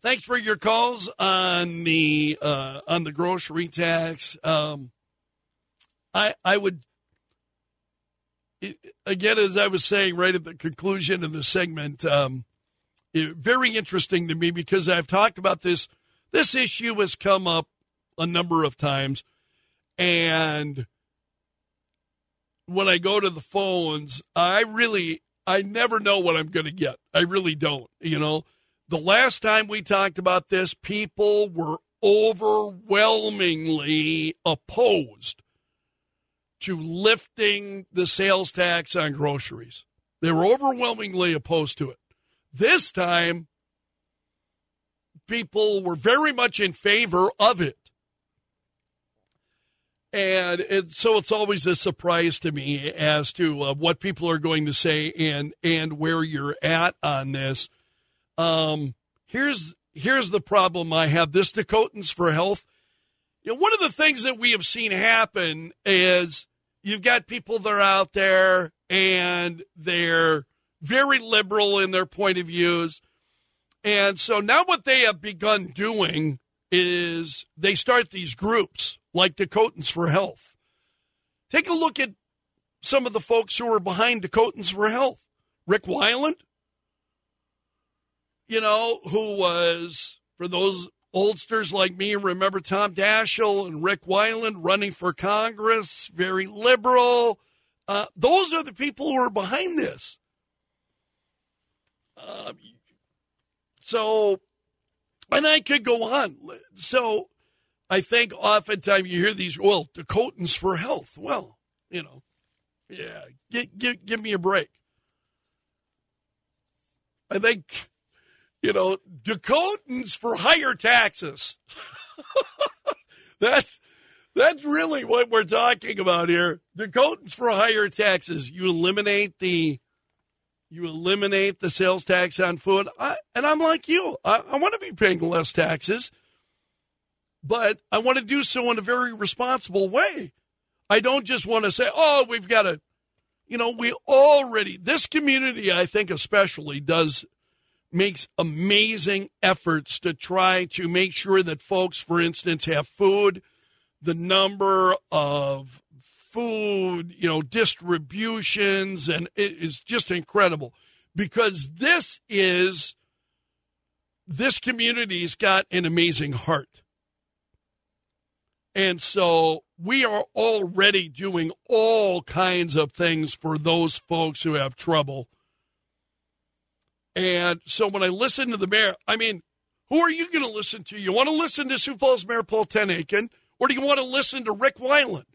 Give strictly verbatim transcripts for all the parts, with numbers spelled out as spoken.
thanks for your calls on the uh, on the grocery tax. Um, I I would it, again, as I was saying right at the conclusion of the segment, um, it, very interesting to me because I've talked about this. This issue has come up a number of times, and when I go to the phones, I really, I never know what I'm going to get. I really don't. You know, the last time we talked about this, people were overwhelmingly opposed to lifting the sales tax on groceries. They were overwhelmingly opposed to it. This time, people were very much in favor of it. And it, so it's always a surprise to me as to uh, what people are going to say and and where you're at on this. Um, here's here's the problem I have. This Dakotans for Health. You know, one of the things that we have seen happen is you've got people that are out there and they're very liberal in their point of views. And so now what they have begun doing is they start these groups like Dakotans for Health. Take a look at some of the folks who are behind Dakotans for Health. Rick Weiland, you know, who was, for those oldsters like me, remember Tom Daschle and Rick Weiland running for Congress, very liberal. Uh, those are the people who are behind this. Uh, so, and I could go on. So, I think oftentimes you hear these, well, Dakotans for Health. Well, you know, yeah, give, give, give me a break. I think, you know, Dakotans for higher taxes. that's that's really what we're talking about here. Dakotans for higher taxes. You eliminate the you eliminate the sales tax on food. I, and I'm like you. I, I want to be paying less taxes. But I want to do so in a very responsible way. I don't just want to say, oh, we've got to, you know, we already, this community, I think especially, does, makes amazing efforts to try to make sure that folks, for instance, have food. The number of food, you know, distributions, and it is just incredible. Because this is, this community's got an amazing heart. And so we are already doing all kinds of things for those folks who have trouble. And so when I listen to the mayor, I mean, who are you going to listen to? You want to listen to Sioux Falls Mayor Paul Ten Aiken, or do you want to listen to Rick Weiland?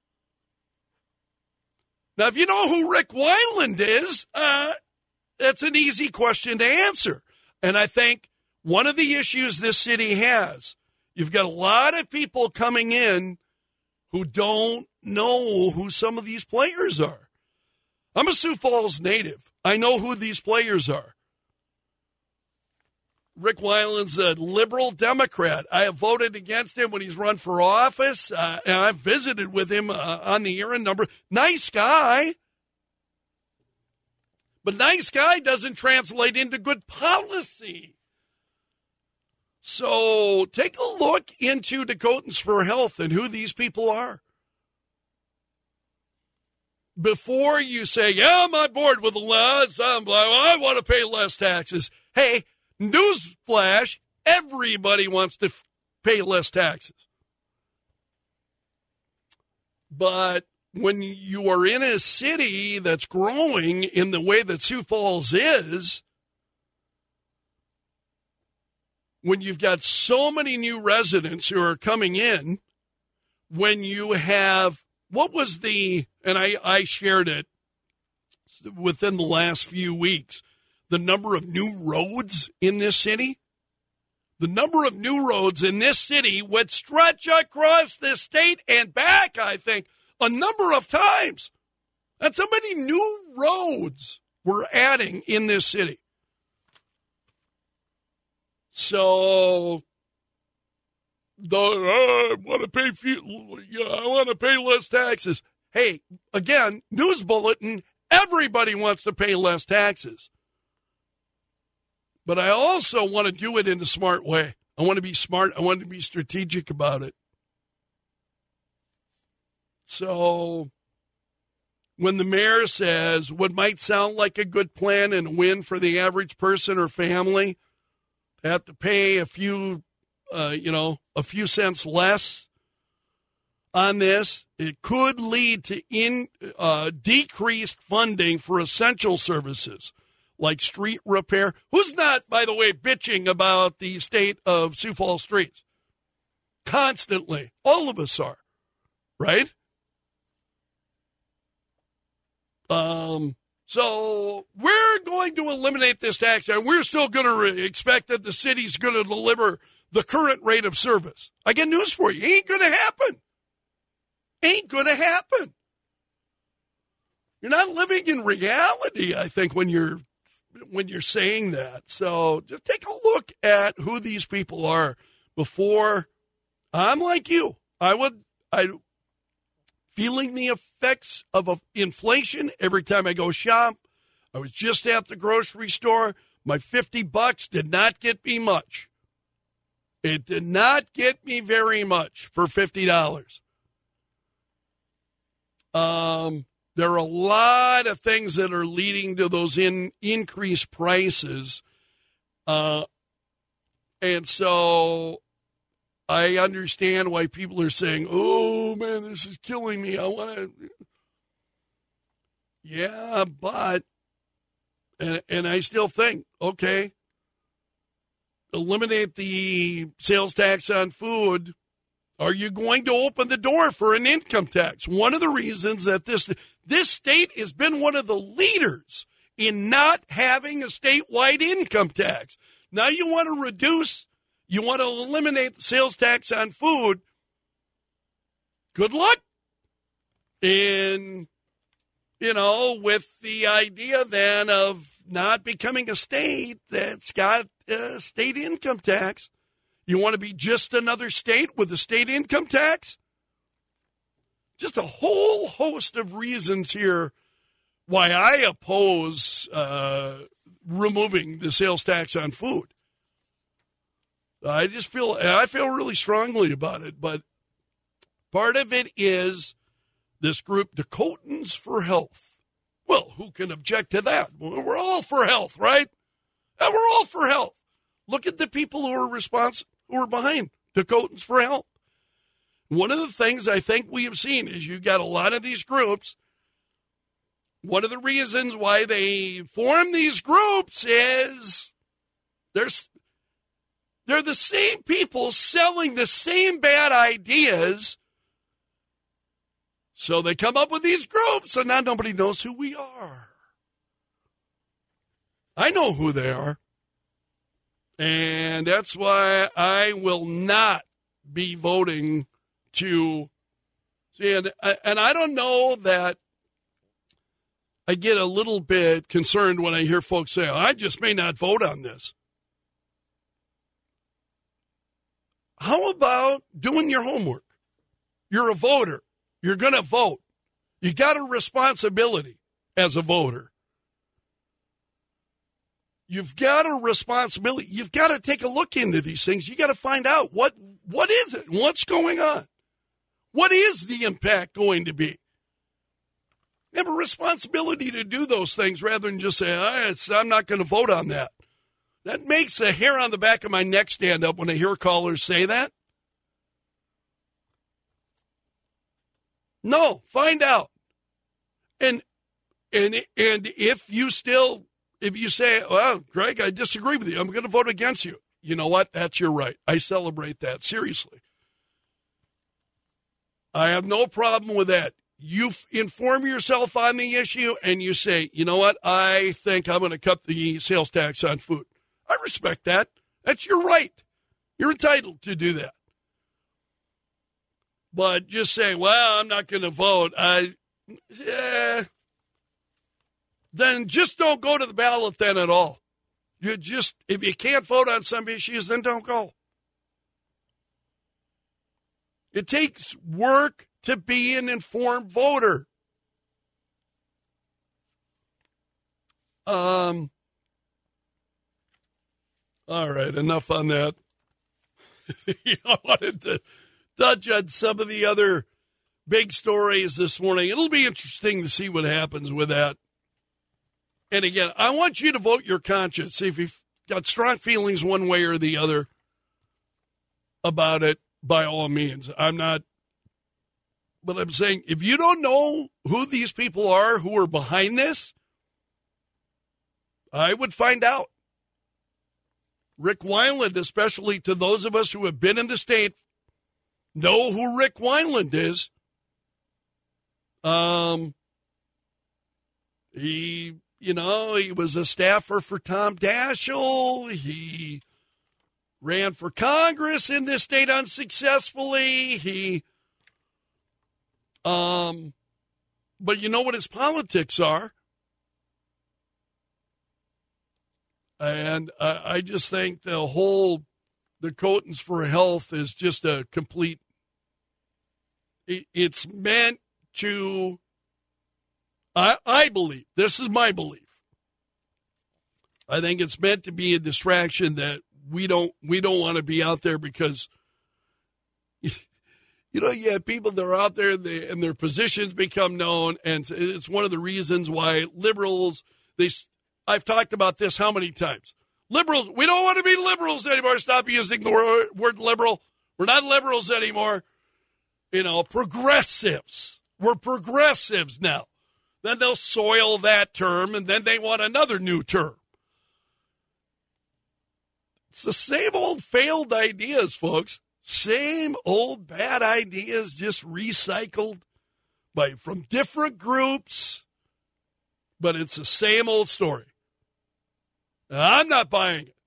Now, if you know who Rick Weiland is, uh, that's an easy question to answer. And I think one of the issues this city has, you've got a lot of people coming in who don't know who some of these players are. I'm a Sioux Falls native. I know who these players are. Rick Weiland's a liberal Democrat. I have voted against him when he's run for office, uh, and I've visited with him uh, on the air a number. Nice guy. But nice guy doesn't translate into good policy. So take a look into Dakotans for Health and who these people are. Before you say, yeah, I'm on board with the laws, I'm, I want to pay less taxes. Hey, newsflash, everybody wants to f- pay less taxes. But when you are in a city that's growing in the way that Sioux Falls is, when you've got so many new residents who are coming in, when you have, what was the, and I, I shared it within the last few weeks, the number of new roads in this city? The number of new roads in this city would stretch across the state and back, I think, a number of times. That's how many new roads we're adding in this city. So, the, uh, I want to pay few, you know, I want to pay less taxes. Hey, again, news bulletin, everybody wants to pay less taxes. But I also want to do it in a smart way. I want to be smart. I want to be strategic about it. So when the mayor says what might sound like a good plan and a win for the average person or family, they have to pay a few, uh, you know, a few cents less on this, it could lead to in uh, decreased funding for essential services like street repair. Who's not, by the way, bitching about the state of Sioux Falls streets? Constantly. All of us are, right? Um. So we're going to eliminate this tax, and we're still going to re- expect that the city's going to deliver the current rate of service. I got news for you. It ain't going to happen. Ain't going to happen. You're not living in reality, I think, when you're when you're saying that. So just take a look at who these people are before. I'm like you. I would I feeling the effects of a, inflation every time I go shop. I was just at the grocery store. My fifty bucks did not get me much. It did not get me very much for fifty dollars. Um, there are a lot of things that are leading to those in, increased prices. Uh, and so I understand why people are saying, oh, man, this is killing me. I want to. Yeah, but, and, and I still think, okay, eliminate the sales tax on food. Are you going to open the door for an income tax? One of the reasons that this this state has been one of the leaders in not having a statewide income tax. Now you want to reduce, you want to eliminate the sales tax on food. Good luck. And, you know, with the idea then of not becoming a state that's got a state income tax. You want to be just another state with a state income tax? Just a whole host of reasons here why I oppose uh, removing the sales tax on food. I just feel I feel really strongly about it, but part of it is this group, Dakotans for Health. Well, who can object to that? We're all for health, right? And we're all for health. Look at the people who are responsible. Who are behind Dakotans for Health. One of the things I think we have seen is you got a lot of these groups. One of the reasons why they form these groups is there's, they're the same people selling the same bad ideas. So they come up with these groups, and now nobody knows who we are. I know who they are. And that's why I will not be voting to see. And, and I don't know that I get a little bit concerned when I hear folks say, I just may not vote on this. How about doing your homework? You're a voter. You're going to vote. You got a responsibility as a voter. You've got a responsibility. You've got to take a look into these things. You got to find out what what is it? What's going on? What is the impact going to be? You have a responsibility to do those things rather than just say, oh, I'm not going to vote on that. That makes the hair on the back of my neck stand up when I hear callers say that. No, find out. And and and if you still If you say, well, Greg, I disagree with you, I'm going to vote against you. You know what? That's your right. I celebrate that. Seriously. I have no problem with that. You f- inform yourself on the issue and you say, you know what? I think I'm going to cut the sales tax on food. I respect that. That's your right. You're entitled to do that. But just saying, well, I'm not going to vote. I, yeah. Then just don't go to the ballot then at all. You just, if you can't vote on some issues, then don't go. It takes work to be an informed voter. Um, All right, enough on that. I wanted to touch on some of the other big stories this morning. It'll be interesting to see what happens with that. And again, I want you to vote your conscience. See if you've got strong feelings one way or the other about it, by all means. I'm not, but I'm saying if you don't know who these people are who are behind this, I would find out. Rick Wineland, especially to those of us who have been in the state, know who Rick Wineland is. Um, he, you know, he was a staffer for Tom Daschle. He ran for Congress in this state unsuccessfully. He, um, but you know what his politics are. And uh, I just think the whole Dakotans for Health is just a complete, it, it's meant to, I, I believe, this is my belief. I think it's meant to be a distraction that we don't, we don't want to be out there because, you know, you have people that are out there and, they, and their positions become known. And it's one of the reasons why liberals, they, I've talked about this how many times? Liberals, we don't want to be liberals anymore. Stop using the word, word liberal. We're not liberals anymore. You know, progressives. We're progressives now. Then they'll soil that term, and then they want another new term. It's the same old failed ideas, folks. Same old bad ideas, just recycled by from different groups. But it's the same old story. I'm not buying it.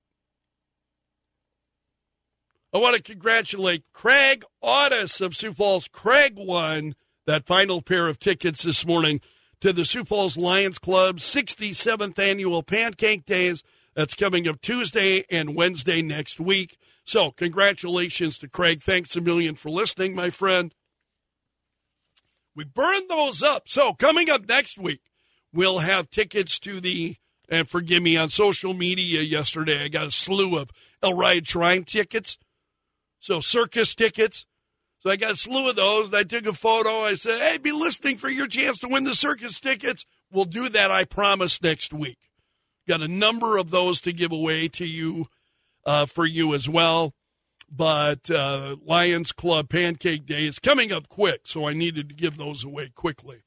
I want to congratulate Craig Audis of Sioux Falls. Craig won that final pair of tickets this morning to the Sioux Falls Lions Club's sixty-seventh Annual Pancake Days. That's coming up Tuesday and Wednesday next week. So congratulations to Craig. Thanks a million for listening, my friend. We burned those up. So coming up next week, we'll have tickets to the, and forgive me, on social media yesterday, I got a slew of El Riot Shrine tickets. So circus tickets. So I got a slew of those, and I took a photo. I said, hey, be listening for your chance to win the circus tickets. We'll do that, I promise, next week. Got a number of those to give away to you, uh, for you as well. But uh, Lions Club Pancake Day is coming up quick, so I needed to give those away quickly.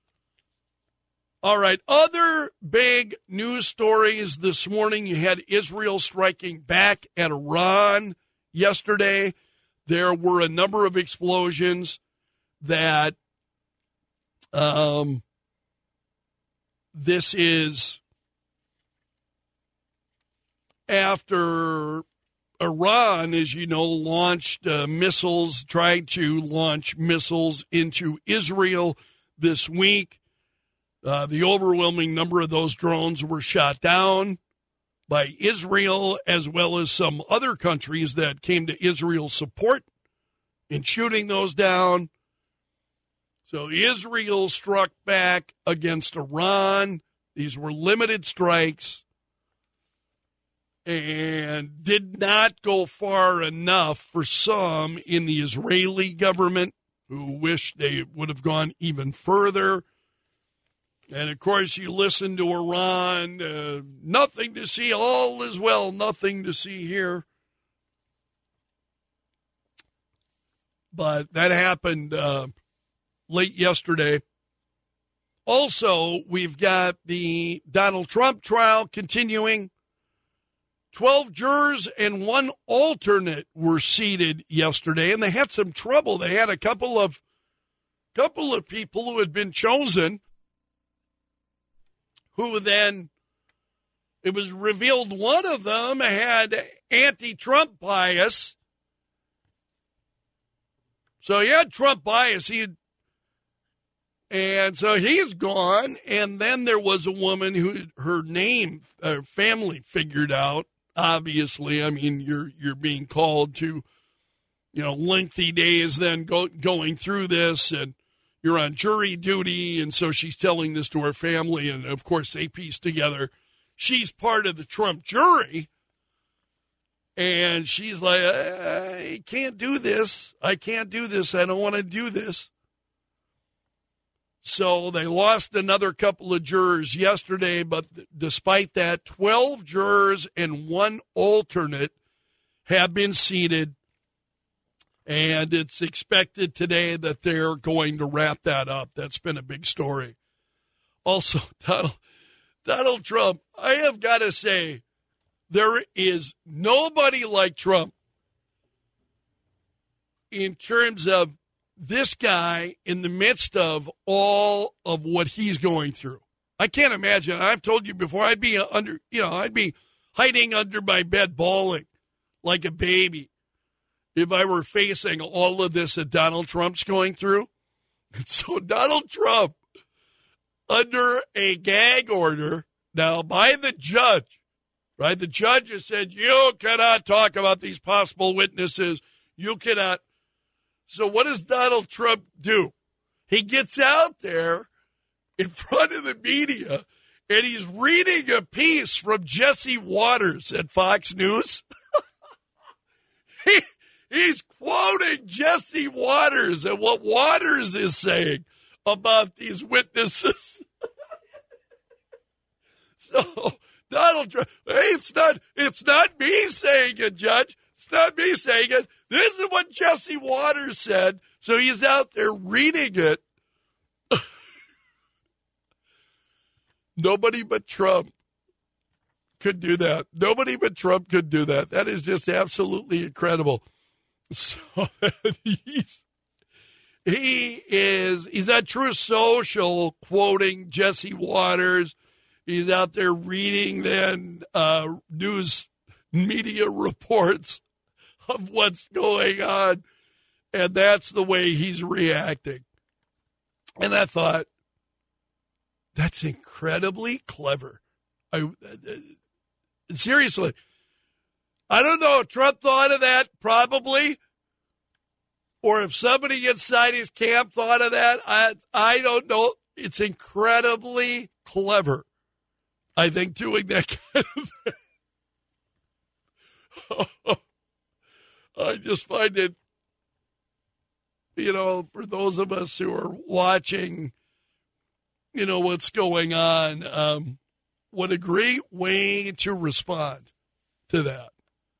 All right, other big news stories this morning. You had Israel striking back at Iran yesterday. There were a number of explosions that um, this is after Iran, as you know, launched uh, missiles, tried to launch missiles into Israel this week. Uh, the overwhelming number of those drones were shot down by Israel, as well as some other countries that came to Israel's support in shooting those down. So Israel struck back against Iran. These were limited strikes and did not go far enough for some in the Israeli government who wish they would have gone even further. And, of course, you listen to Iran, uh, nothing to see, all is well, nothing to see here. But that happened uh, late yesterday. Also, we've got the Donald Trump trial continuing. Twelve jurors and one alternate were seated yesterday, and they had some trouble. They had a couple of couple of people who had been chosen who then, it was revealed one of them had anti-Trump bias. So he had Trump bias. He had, and so he's gone. And then there was a woman who her name, her family figured out. Obviously, I mean, you're you're being called to, you know, lengthy days then go, going through this, and you're on jury duty, and so she's telling this to her family, and, of course, they piece together she's part of the Trump jury. And she's like, I can't do this. I can't do this. I don't want to do this. So they lost another couple of jurors yesterday, but despite that, twelve jurors and one alternate have been seated, and it's expected today that they're going to wrap that up. That's been a big story. Also, Donald, Donald Trump, I have got to say, there is nobody like Trump in terms of this guy in the midst of all of what he's going through. I can't imagine. I've told you before, I'd be under, you know, I'd be hiding under my bed bawling like a baby if I were facing all of this that Donald Trump's going through. And so Donald Trump, under a gag order now by the judge, right? The judge has said, you cannot talk about these possible witnesses. You cannot. So what does Donald Trump do? He gets out there in front of the media, and he's reading a piece from Jesse Waters at Fox News. he, he's quoting Jesse Waters and what Waters is saying about these witnesses. So Donald Trump, hey, it's not, it's not me saying it, Judge. It's not me saying it. This is what Jesse Waters said. So he's out there reading it. Nobody but Trump could do that. Nobody but Trump could do that. That is just absolutely incredible. So he's, he is, he's at Truth Social quoting Jesse Waters. He's out there reading then uh, news media reports of what's going on, and that's the way he's reacting. And I thought, that's incredibly clever. I uh, seriously, I don't know if Trump thought of that, probably, or if somebody inside his camp thought of that. I I don't know. It's incredibly clever, I think, doing that kind of thing. I just find it, you know, for those of us who are watching, you know, what's going on, um, what a great way to respond to that.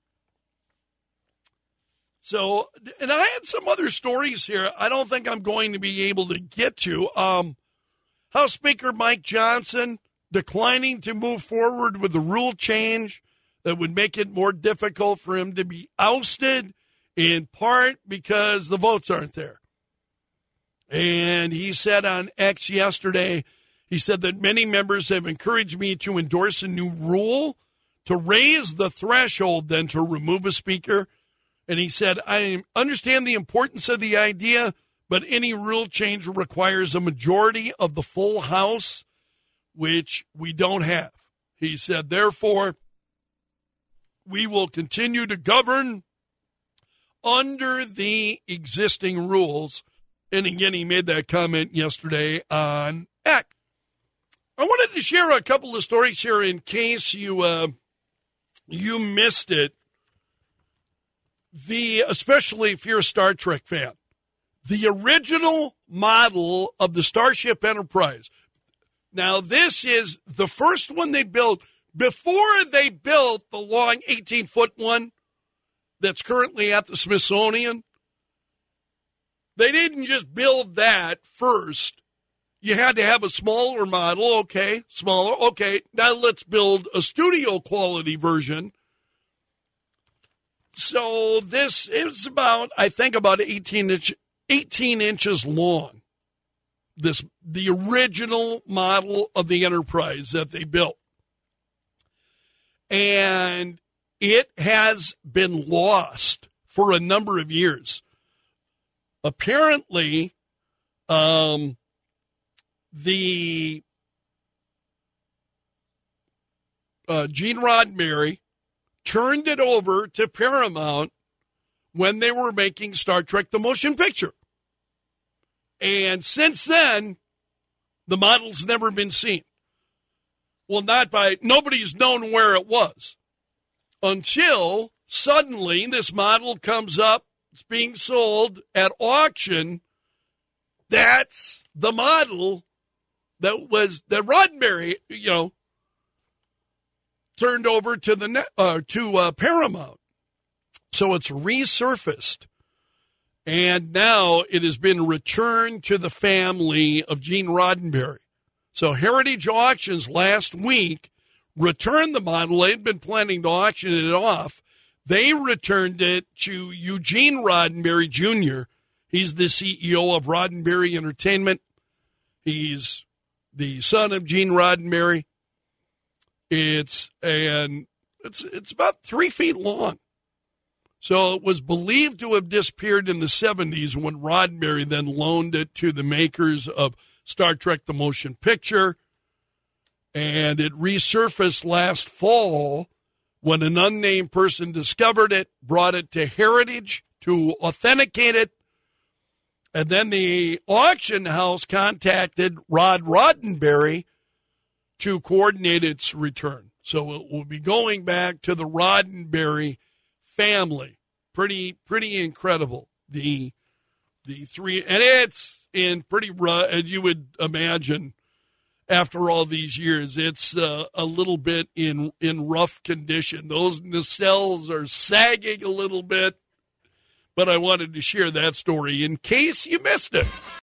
So, and I had some other stories here I don't think I'm going to be able to get to. Um, House Speaker Mike Johnson declining to move forward with the rule change that would make it more difficult for him to be ousted, in part because the votes aren't there. And he said on X yesterday, he said that many members have encouraged me to endorse a new rule to raise the threshold then to remove a speaker. And he said, I understand the importance of the idea, but any rule change requires a majority of the full House, which we don't have. He said, therefore, we will continue to govern under the existing rules. And again, he made that comment yesterday on X. I wanted to share a couple of stories here in case you uh, you missed it. The especially if you're a Star Trek fan, the original model of the Starship Enterprise. Now, this is the first one they built before they built the long eighteen-foot one that's currently at the Smithsonian. They didn't just build that first. You had to have a smaller model. Okay, smaller. Okay, now let's build a studio quality version. So this is about, I think, about eighteen, inch, eighteen inches long. This the original model of the Enterprise that they built. And it has been lost for a number of years. Apparently, um, the uh, Gene Roddenberry turned it over to Paramount when they were making Star Trek the Motion Picture. And since then, the model's never been seen. Well, not by, nobody's known where it was until suddenly this model comes up. It's being sold at auction. That's the model that was that Roddenberry, you know, turned over to the net, uh, to uh, Paramount. So it's resurfaced, and now it has been returned to the family of Gene Roddenberry. So Heritage Auctions last week returned the model. They'd been planning to auction it off. They returned it to Eugene Roddenberry Junior He's the C E O of Roddenberry Entertainment. He's the son of Gene Roddenberry. It's and it's it's about three feet long. So it was believed to have disappeared in the seventies when Roddenberry then loaned it to the makers of Star Trek The Motion Picture. And it resurfaced last fall when an unnamed person discovered it, brought it to Heritage to authenticate it. And then the auction house contacted Rod Roddenberry to coordinate its return. So it will be going back to the Roddenberry family. Pretty, pretty incredible. The, the three, and it's in pretty rough, as you would imagine, after all these years, it's uh, a little bit in, in rough condition. Those nacelles are sagging a little bit, but I wanted to share that story in case you missed it.